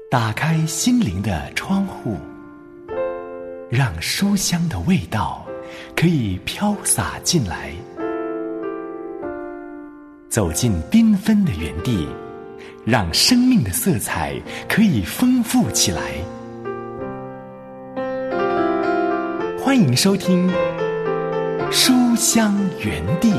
打开心灵的窗户，让书香的味道可以飘洒进来。走进缤纷的园地，让生命的色彩可以丰富起来。欢迎收听书香园地。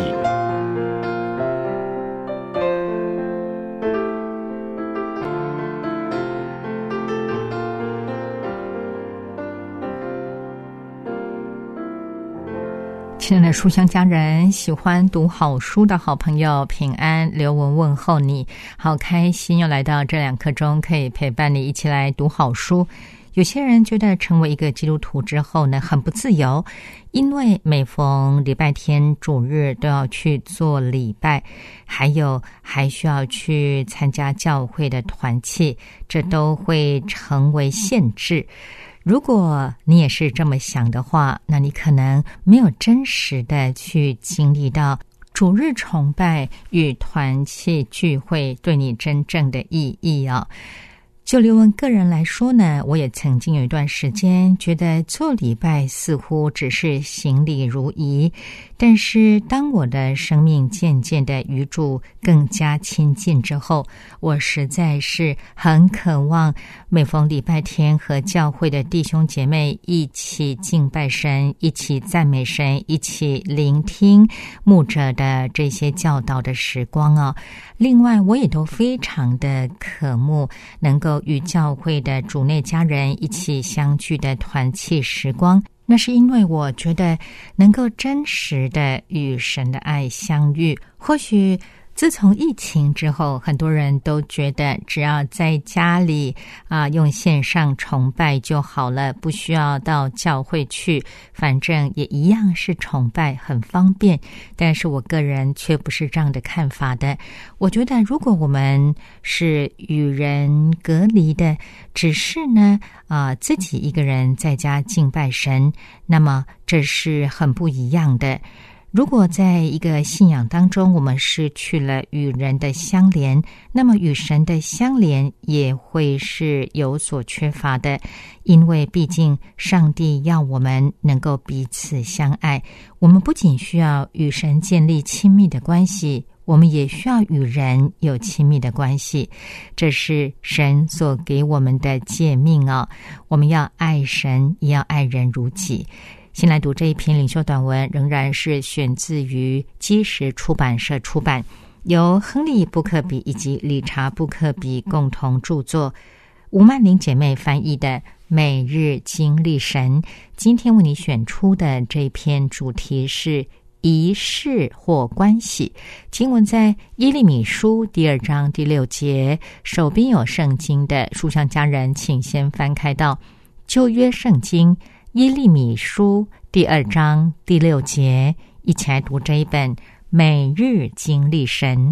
亲爱的书香家人，喜欢读好书的好朋友，平安，刘文问候你，好开心又来到这2刻钟，可以陪伴你一起来读好书。有些人觉得成为一个基督徒之后呢，很不自由，因为每逢礼拜天主日都要去做礼拜，还需要去参加教会的团契，这都会成为限制。如果你也是这么想的话，那你可能没有真实的去经历到主日崇拜与团契聚会对你真正的意义啊。就刘文个人来说呢，我也曾经有一段时间觉得做礼拜似乎只是行礼如仪，但是当我的生命渐渐的与主更加亲近之后，我实在是很渴望每逢礼拜天和教会的弟兄姐妹一起敬拜神，一起赞美神，一起聆听牧者的这些教导的时光啊。另外我也都非常的渴慕能够与教会的主内家人一起相聚的团契时光，那是因为我觉得能够真实的与神的爱相遇。或许自从疫情之后，很多人都觉得只要在家里用线上崇拜就好了，不需要到教会去，反正也一样是崇拜，很方便。但是我个人却不是这样的看法的。我觉得如果我们是与人隔离的，只是呢自己一个人在家敬拜神，那么这是很不一样的。如果在一个信仰当中我们失去了与人的相连，那么与神的相连也会是有所缺乏的。因为毕竟上帝要我们能够彼此相爱，我们不仅需要与神建立亲密的关系，我们也需要与人有亲密的关系，这是神所给我们的诫命啊！我们要爱神，也要爱人如己。先来读这一篇领袖短文，仍然是选自于基石出版社出版，由亨利·布克比以及理查·布克比共同著作，吴曼玲姐妹翻译的《每日经历神》。今天为你选出的这一篇主题是仪式或关系，经文在耶利米书2章6节。手边有圣经的书香家人，请先翻开到旧约圣经耶利米书2章6节，一起来读这一本每日经历神。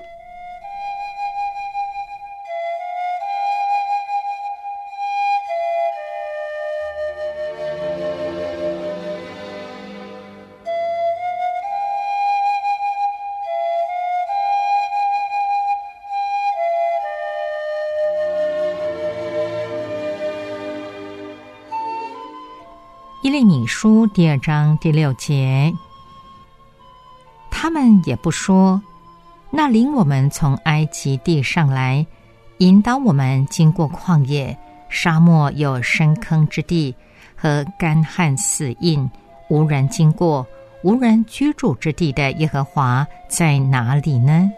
耶利米书2章6节，他们也不说，那领我们从埃及地上来，引导我们经过旷野、沙漠有深坑之地和干旱死印，无人经过、无人居住之地的耶和华在哪里呢？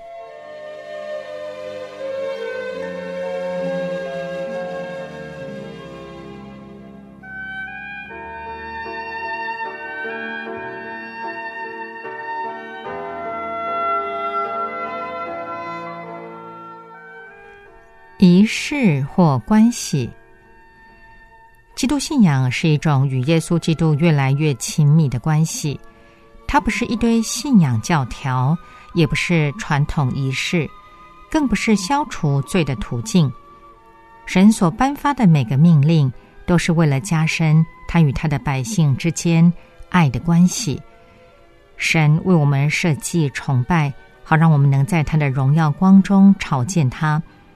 仪式或关系。基督信仰是一种与耶稣基督越来越亲密的关系，它不是一堆信仰教条，也不是传统仪式，更不是消除罪的途径。神所颁发的每个命令都是为了加深他与他的百姓之间爱的关系。神为我们设计崇拜，好让我们能在他的荣耀光中朝见他。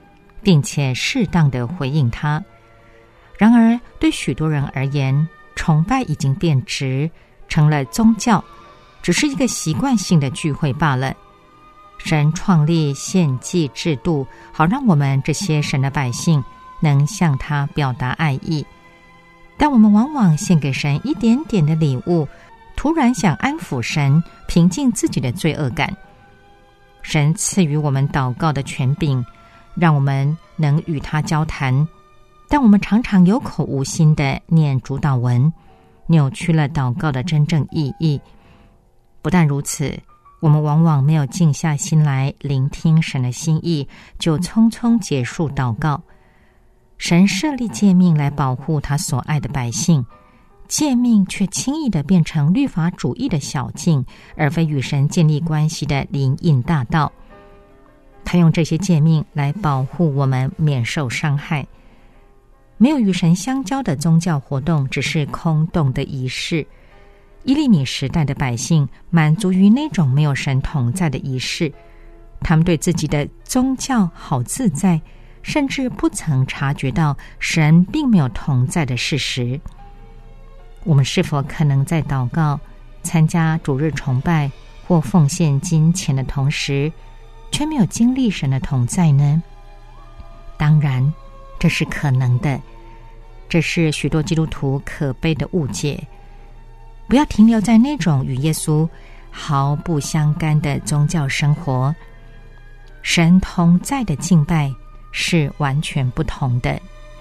并且适当的回应它。然而对许多人而言，崇拜已经变质，成了宗教，只是一个习惯性的聚会罢了。神创立献祭制度，好让我们这些神的百姓能向他表达爱意。但我们往往献给神一点点的礼物，突然想安抚神，平静自己的罪恶感。神赐予我们祷告的权柄，让我们能与他交谈，但我们常常有口无心的念主祷文，扭曲了祷告的真正意义。不但如此，我们往往没有静下心来聆听神的心意，就匆匆结束祷告。神设立诫命来保护他所爱的百姓，诫命却轻易地变成律法主义的小径，而非与神建立关系的灵隐大道。他用这些诫命来保护我们免受伤害。没有与神相交的宗教活动只是空洞的仪式。伊利米时代的百姓满足于那种没有神同在的仪式，他们对自己的宗教好自在，甚至不曾察觉到神并没有同在的事实。我们是否可能在祷告、参加主日崇拜或奉献金钱的同时，却没有经历神的同在呢？当然，这是可能的。这是许多基督徒可悲的误解。不要停留在那种与耶稣毫不相干的宗教生活。神同在的敬拜是完全不同的。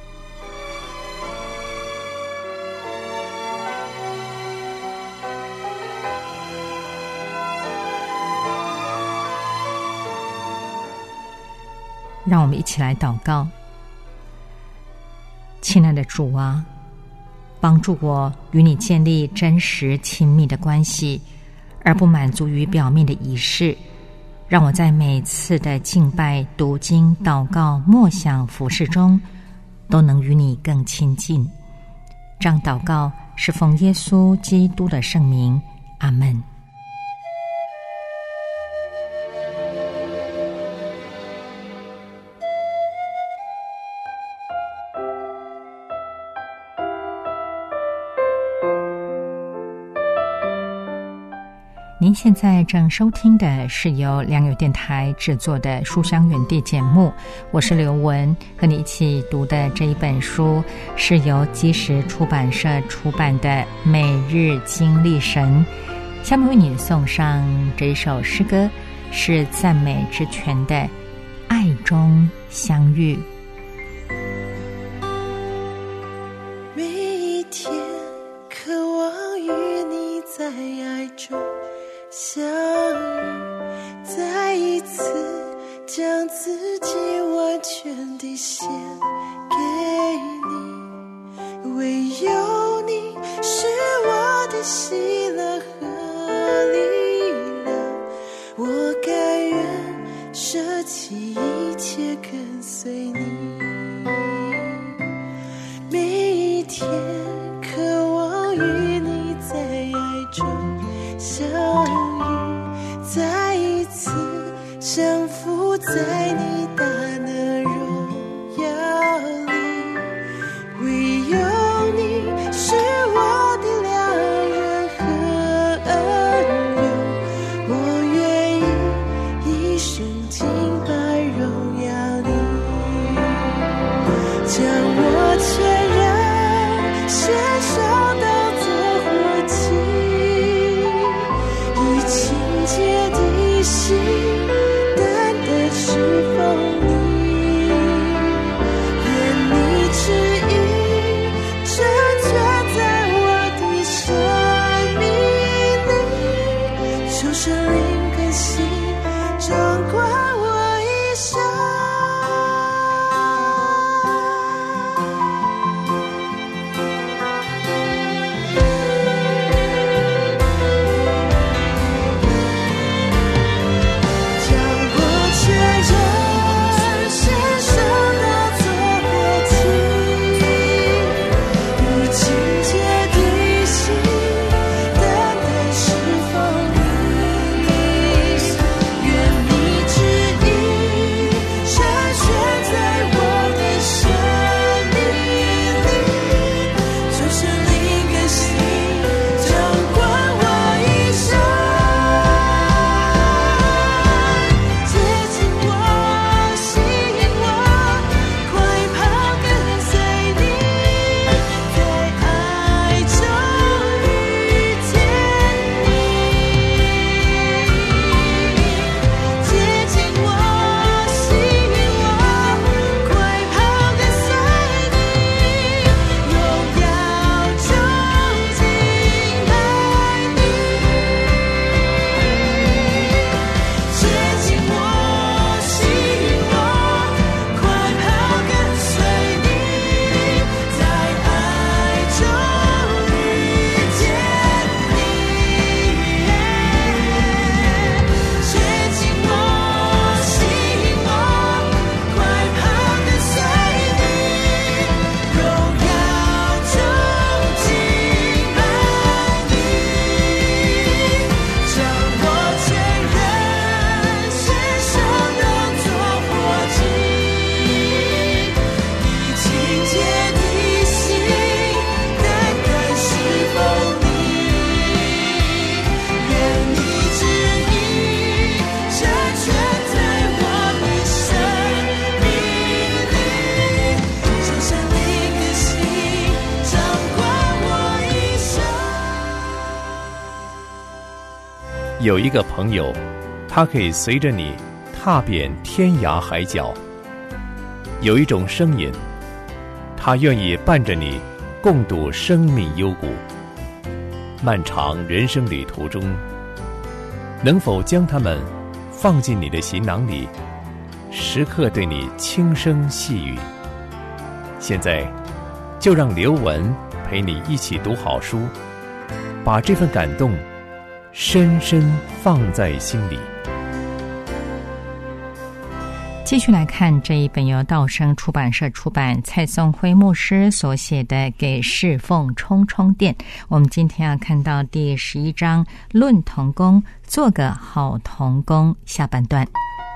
让我们一起来祷告。亲爱的主啊，帮助我与你建立真实亲密的关系，而不满足于表面的仪式。让我在每次的敬拜、读经、祷告、默想、服事中，都能与你更亲近。这样祷告是奉耶稣基督的圣名，阿们。您现在正收听的是由良友电台制作的书香园地节目，我是刘文，和你一起读的这一本书是由基石出版社出版的《每日经历神》。下面为你送上这一首诗歌，是赞美之泉的《爱中相遇》。 每一天渴望与你在爱中相遇，再一次将自己完全地献给你，唯有你是我的喜乐和力量，我甘愿舍弃一切跟随你。每一天渴望与你在爱中相遇，再一次降服在你大能荣耀里，唯有你是我的良人和恩友，我愿意一生敬拜荣耀你，将我全然献上当作活祭，以清洁的心单单侍奉你，愿你旨意成全在我的生命里，求圣灵更新掌管我一生。 有一个朋友，他可以随着你踏遍天涯海角。有一种声音，他愿意伴着你共度生命幽谷。漫长人生旅途中，能否将他们放进你的行囊里，时刻对你轻声细语？现在就让刘文陪你一起读好书，把这份感动深深放在心里。 继续来看这一本由道生出版社出版，蔡松辉牧师所写的《给侍奉充充电》。我们今天要看到第11章，论同工，做个好同工，下半段。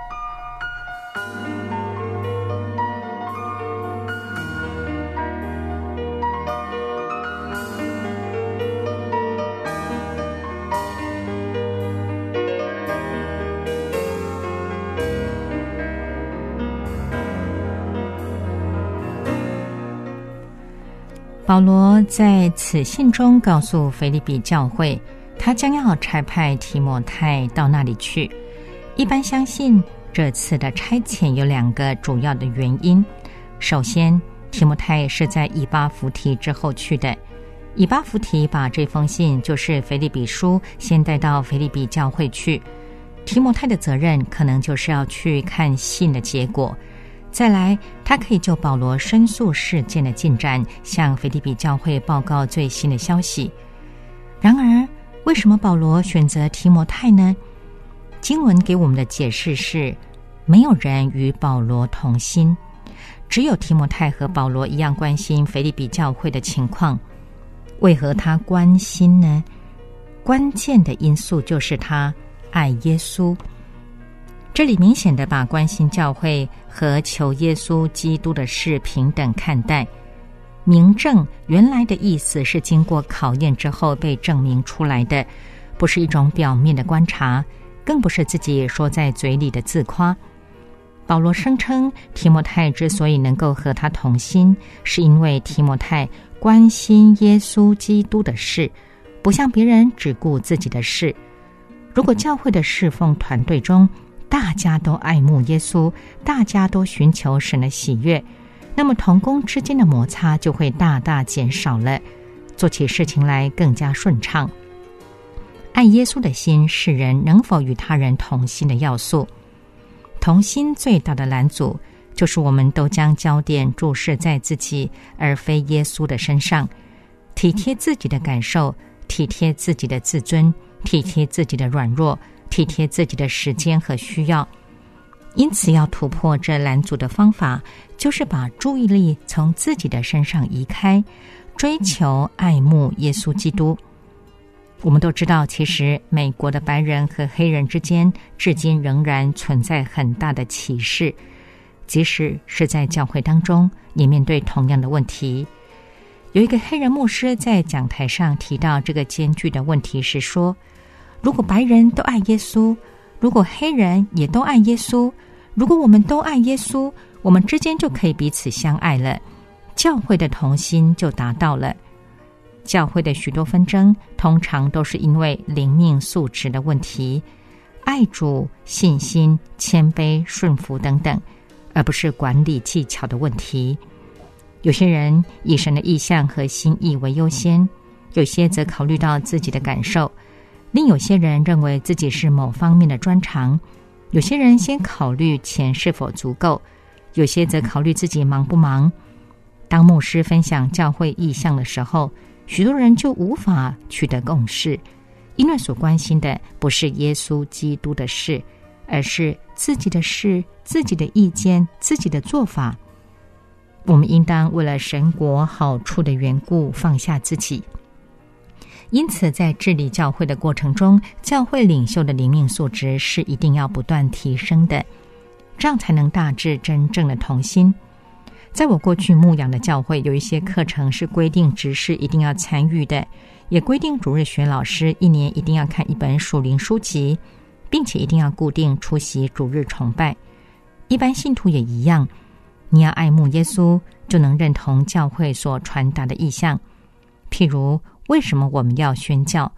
保罗在此信中告诉腓立比教会，他将要差派提摩太到那里去。一般相信这次的差遣有2个主要的原因。首先，提摩太是在以巴弗提之后去的。以巴弗提把这封信，就是腓立比书，先带到腓立比教会去。提摩太的责任可能就是要去看信的结果。再来，他可以就保罗申诉事件的进展，向腓立比教会报告最新的消息。然而，为什么保罗选择提摩太呢？经文给我们的解释是，没有人与保罗同心，只有提摩太和保罗一样关心腓立比教会的情况。为何他关心呢？关键的因素就是他爱耶稣。这里明显的把关心教会和求耶稣基督的事平等看待。明证原来的意思是经过考验之后被证明出来的，不是一种表面的观察，更不是自己说在嘴里的自夸。保罗声称提摩太之所以能够和他同心，是因为提摩太关心耶稣基督的事，不像别人只顾自己的事。如果教会的侍奉团队中大家都爱慕耶稣，大家都寻求神的喜悦，那么同工之间的摩擦就会大大减少了，做起事情来更加顺畅。爱耶稣的心是人能否与他人同心的要素。同心最大的拦阻，就是我们都将焦点注视在自己而非耶稣的身上，体贴自己的感受，体贴自己的自尊，体贴自己的软弱，体贴自己的时间和需要。因此要突破这拦阻的方法，就是把注意力从自己的身上移开，追求爱慕耶稣基督。我们都知道，其实美国的白人和黑人之间至今仍然存在很大的歧视，即使是在教会当中也面对同样的问题。有一个黑人牧师在讲台上提到这个艰巨的问题时说，如果白人都爱耶稣，如果黑人也都爱耶稣，如果我们都爱耶稣，我们之间就可以彼此相爱了，教会的同心就达到了。教会的许多纷争通常都是因为灵命素质的问题，爱主、信心、谦卑、顺服等等，而不是管理技巧的问题。有些人以神的意向和心意为优先，有些则考虑到自己的感受，另有些人认为自己是某方面的专长，有些人先考虑钱是否足够，有些则考虑自己忙不忙。当牧师分享教会意向的时候，许多人就无法取得共识，因为所关心的不是耶稣基督的事，而是自己的事、自己的意见、自己的做法。我们应当为了神国好处的缘故放下自己。因此在治理教会的过程中，教会领袖的灵命素质是一定要不断提升的，这样才能大致真正的同心。在我过去牧养的教会，有一些课程是规定执事一定要参与的，也规定主日学老师1年一定要看一本属灵书籍，并且一定要固定出席主日崇拜。一般信徒也一样，你要爱慕耶稣，就能认同教会所传达的意向。譬如，为什么我们要宣教？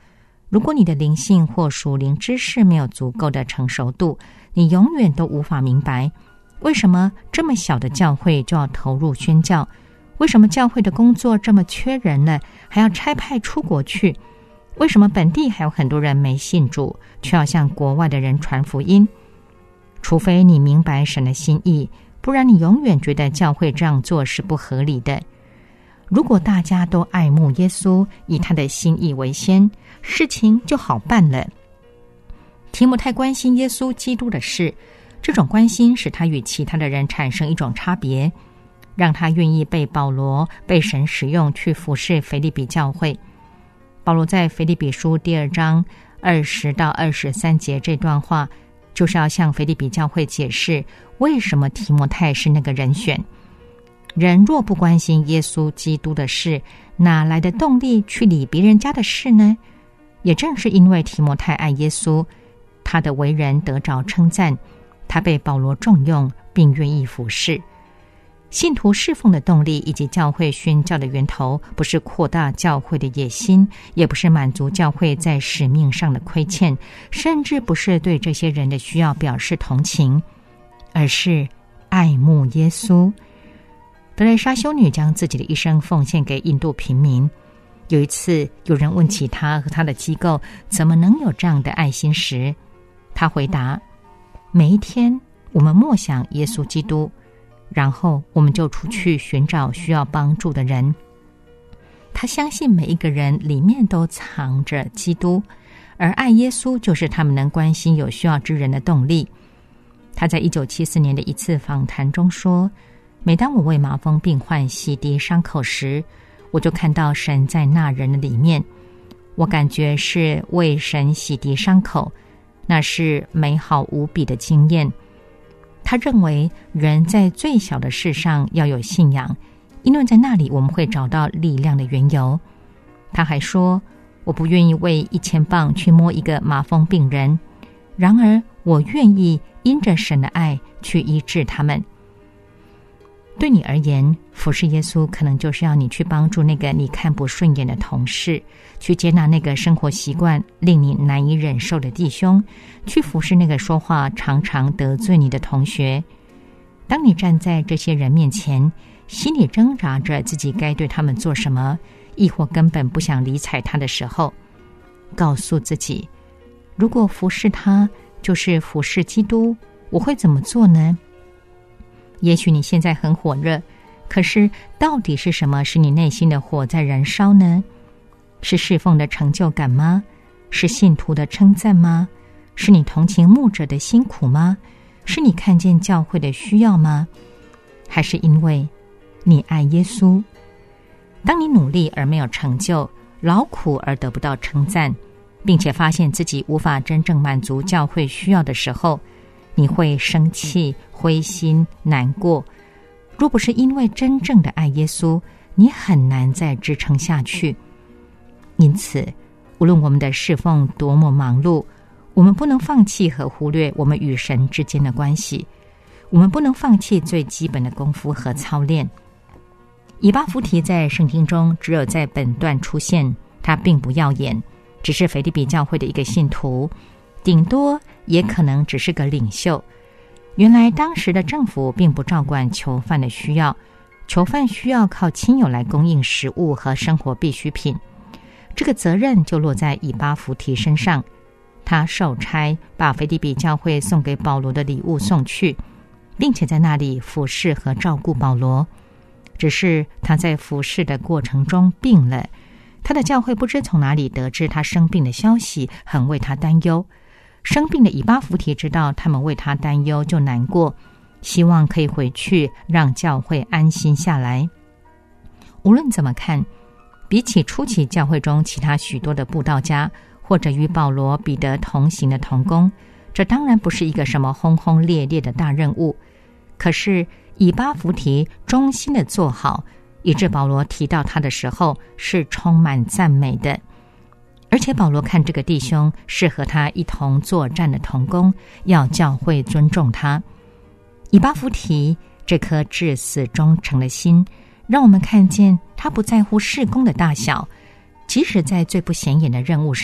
如果你的灵性或属灵知识没有足够的成熟度，你永远都无法明白为什么这么小的教会就要投入宣教，为什么教会的工作这么缺人了，还要差派出国去，为什么本地还有很多人没信主，却要向国外的人传福音。除非你明白神的心意，不然你永远觉得教会这样做是不合理的。如果大家都爱慕耶稣，以他的心意为先，事情就好办了。提摩太关心耶稣基督的事，这种关心使他与其他的人产生一种差别，让他愿意被保罗被神使用去服侍腓立比教会。保罗在腓立比书第2章20到23节这段话，就是要向腓立比教会解释为什么提摩太是那个人选。人若不关心耶稣基督的事，哪来的动力去理别人家的事呢？也正是因为提摩太爱耶稣，他的为人得着称赞，他被保罗重用，并愿意服侍。信徒侍奉的动力以及教会宣教的源头，不是扩大教会的野心，也不是满足教会在使命上的亏欠，甚至不是对这些人的需要表示同情，而是爱慕耶稣。德蕾莎修女将自己的一生奉献给印度贫民。有一次，有人问起她和她的机构怎么能有这样的爱心时，她回答：每一天我们默想耶稣基督，然后我们就出去寻找需要帮助的人。他相信每一个人里面都藏着基督，而爱耶稣就是他们能关心有需要之人的动力。他在1974年的一次访谈中说，每当我为麻风病患洗涤伤口时，我就看到神在那人的里面，我感觉是为神洗涤伤口，那是美好无比的经验。他认为人在最小的事上要有信仰，因为在那里我们会找到力量的缘由。他还说，我不愿意为1000磅去摸一个麻风病人，然而我愿意因着神的爱去医治他们。对你而言，服侍耶稣可能就是要你去帮助那个你看不顺眼的同事，去接纳那个生活习惯令你难以忍受的弟兄，去服侍那个说话常常得罪你的同学。当你站在这些人面前，心里挣扎着自己该对他们做什么，亦或根本不想理睬他的时候，告诉自己，如果服侍他就是服侍基督，我会怎么做呢？也许你现在很火热，可是到底是什么使你内心的火在燃烧呢？是侍奉的成就感吗？是信徒的称赞吗？是你同情牧者的辛苦吗？是你看见教会的需要吗？还是因为你爱耶稣？当你努力而没有成就，劳苦而得不到称赞，并且发现自己无法真正满足教会需要的时候，你会生气、灰心、难过。若不是因为真正的爱耶稣，你很难再支撑下去。因此，无论我们的侍奉多么忙碌，我们不能放弃和忽略我们与神之间的关系。我们不能放弃最基本的功夫和操练。以巴弗提在圣经中只有在本段出现，他并不耀眼，只是腓立比教会的一个信徒，顶多也可能只是个领袖。原来当时的政府并不照管囚犯的需要，囚犯需要靠亲友来供应食物和生活必需品，这个责任就落在以巴弗提身上。他受差把腓立比教会送给保罗的礼物送去，并且在那里服侍和照顾保罗。只是他在服侍的过程中病了，他的教会不知从哪里得知他生病的消息，很为他担忧。生病的以巴弗提知道他们为他担忧，就难过，希望可以回去让教会安心下来。无论怎么看，比起初期教会中其他许多的布道家，或者与保罗、彼得同行的同工，这当然不是一个什么轰轰烈烈的大任务。可是以巴弗提忠心的做好，以致保罗提到他的时候是充满赞美的。而且保罗看这个弟兄是和他一同作战的同工，要教会尊重他。以巴弗提这颗至死忠诚的心，让我们看见他不在乎事工的大小，即使在最不显眼的任务上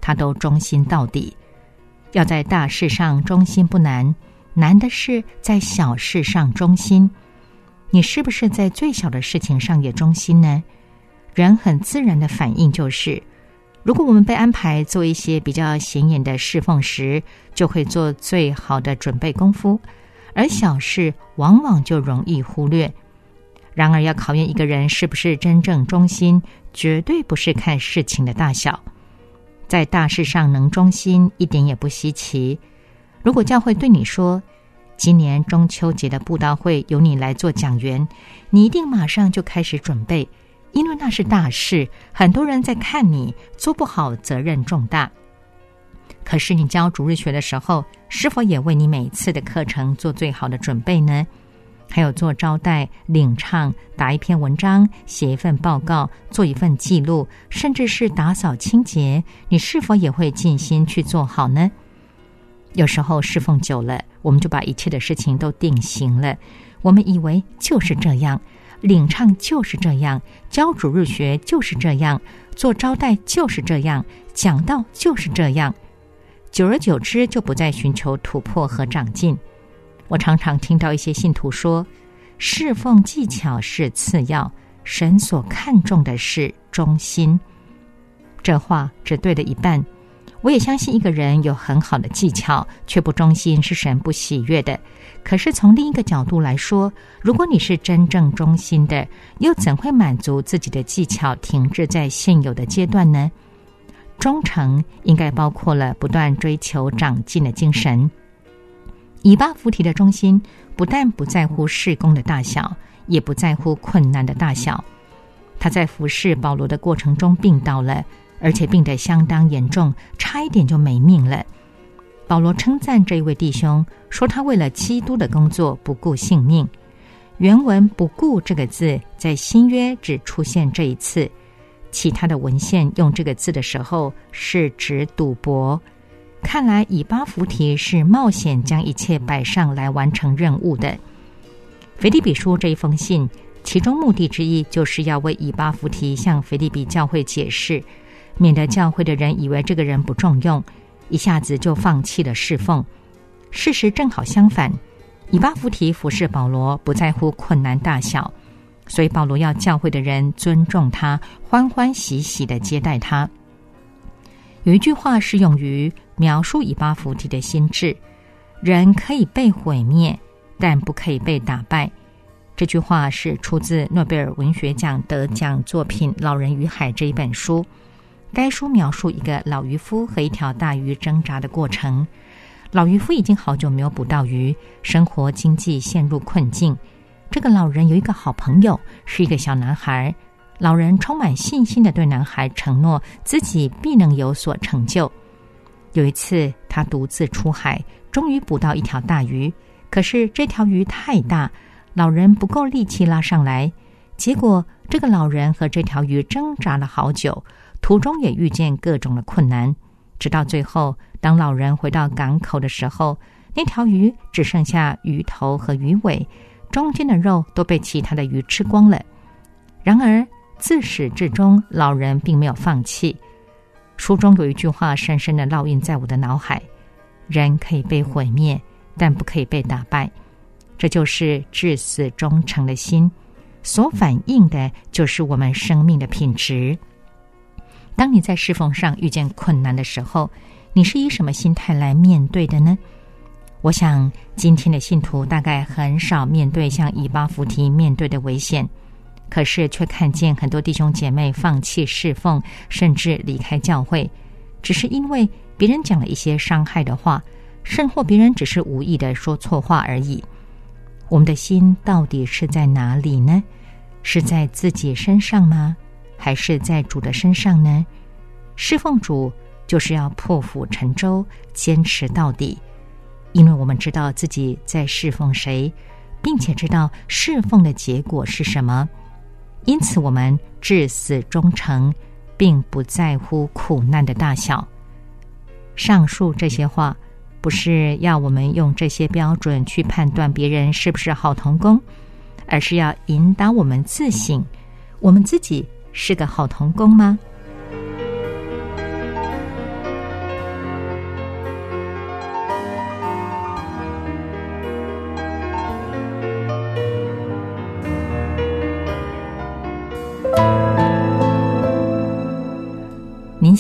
他都忠心到底。要在大事上忠心不难，难的是在小事上忠心。你是不是在最小的事情上也忠心呢？人很自然的反应就是，如果我们被安排做一些比较显眼的侍奉时，就会做最好的准备功夫，而小事往往就容易忽略。然而要考验一个人是不是真正忠心，绝对不是看事情的大小。在大事上能忠心一点也不稀奇。如果教会对你说，今年中秋节的布道会由你来做讲员，你一定马上就开始准备，因为那是大事，很多人在看你，做不好责任重大。可是你教主日学的时候，是否也为你每次的课程做最好的准备呢？还有做招待、领唱、打一篇文章、写一份报告、做一份记录，甚至是打扫清洁，你是否也会尽心去做好呢？有时候侍奉久了，我们就把一切的事情都定型了，我们以为就是这样，领唱就是这样，教主日学就是这样，做招待就是这样，讲道就是这样，久而久之就不再寻求突破和长进。我常常听到一些信徒说，侍奉技巧是次要，神所看重的是忠心。这话只对了一半。我也相信一个人有很好的技巧，却不忠心是神不喜悦的。可是从另一个角度来说，如果你是真正忠心的，又怎会满足自己的技巧停滞在现有的阶段呢？忠诚应该包括了不断追求长进的精神。以巴弗提的忠心不但不在乎事工的大小，也不在乎困难的大小。他在服侍保罗的过程中病倒了，而且病得相当严重，差一点就没命了。保罗称赞这一位弟兄，说他为了基督的工作不顾性命。原文不顾这个字在新约只出现这一次，其他的文献用这个字的时候是指赌博。看来以巴弗提是冒险将一切摆上来完成任务的。腓立比书这一封信，其中目的之一就是要为以巴弗提向腓立比教会解释，免得教会的人以为这个人不重用，一下子就放弃了侍奉。事实正好相反，以巴弗提服侍保罗不在乎困难大小，所以保罗要教会的人尊重他，欢欢喜喜地接待他。有一句话适用于描述以巴弗提的心智，人可以被毁灭，但不可以被打败。这句话是出自诺贝尔文学奖得奖作品《老人与海》这一本书。该书描述一个老渔夫和一条大鱼挣扎的过程。老渔夫已经好久没有捕到鱼，生活经济陷入困境。这个老人有一个好朋友，是一个小男孩。老人充满信心地对男孩承诺自己必能有所成就。有一次他独自出海，终于捕到一条大鱼，可是这条鱼太大，老人不够力气拉上来。结果这个老人和这条鱼挣扎了好久，途中也遇见各种的困难，直到最后当老人回到港口的时候，那条鱼只剩下鱼头和鱼尾，中间的肉都被其他的鱼吃光了。然而自始至终老人并没有放弃。书中有一句话深深地烙印在我的脑海，人可以被毁灭，但不可以被打败。这就是至死忠诚的心，所反映的就是我们生命的品质。当你在侍奉上遇见困难的时候，你是以什么心态来面对的呢？我想今天的信徒大概很少面对像以巴弗提面对的危险，可是却看见很多弟兄姐妹放弃侍奉，甚至离开教会，只是因为别人讲了一些伤害的话，甚或别人只是无意的说错话而已。我们的心到底是在哪里呢？是在自己身上吗？还是在主的身上呢？侍奉主就是要破釜沉舟，坚持到底，因为我们知道自己在侍奉谁，并且知道侍奉的结果是什么。因此我们至死忠诚，并不在乎苦难的大小。上述这些话不是要我们用这些标准去判断别人是不是好同工，而是要引导我们自省，我们自己是个好同工吗？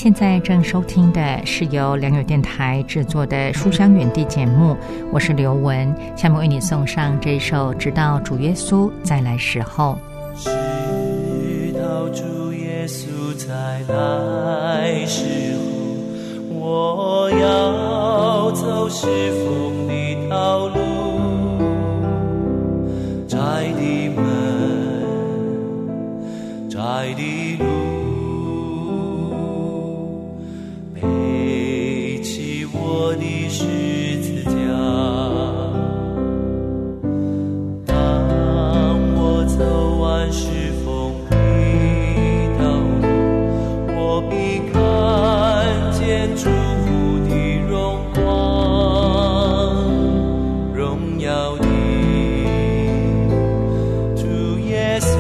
现在正收听的是由良友电台制作的书香远地节目，我是刘文，下面为你送上这一首直到主耶稣再来时候。 直到主耶稣再来时候，我要走是风的道路，窄的门，窄的路，背起我的十字架。当我走完是风的道路，我必看见主的荣光，荣耀的主耶稣，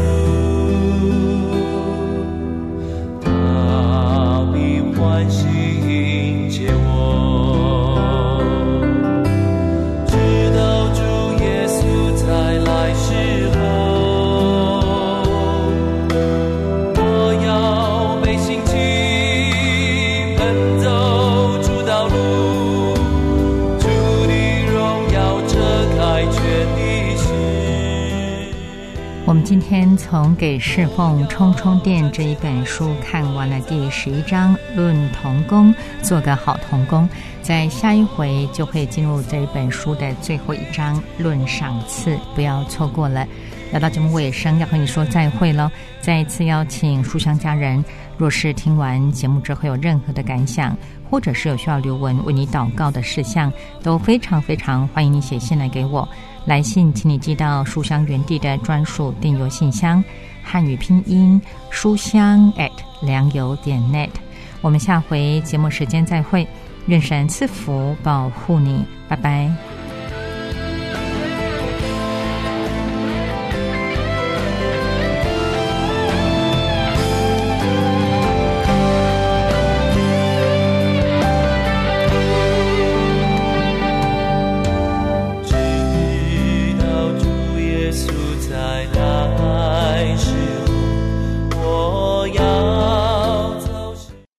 他必欢喜迎接我，直到主耶稣再来时候，我要被兴起奔走主道路，主的荣耀遮盖全地势。 我们今天从给侍奉充充电这一本书看完了第11章论同工，做个好同工，在下一回就会进入这一本书的最后一章论赏赐，不要错过了。来到节目尾声，要和你说再会了。再一次邀请书香家人，若是听完节目之后有任何的感想，或者是有需要刘文为你祷告的事项，都非常非常欢迎你写信来给我。来信请你寄到书香园地的专属电邮信箱，汉语拼音书香良友.net。我们下回节目时间再会，愿神赐福保护你，拜拜。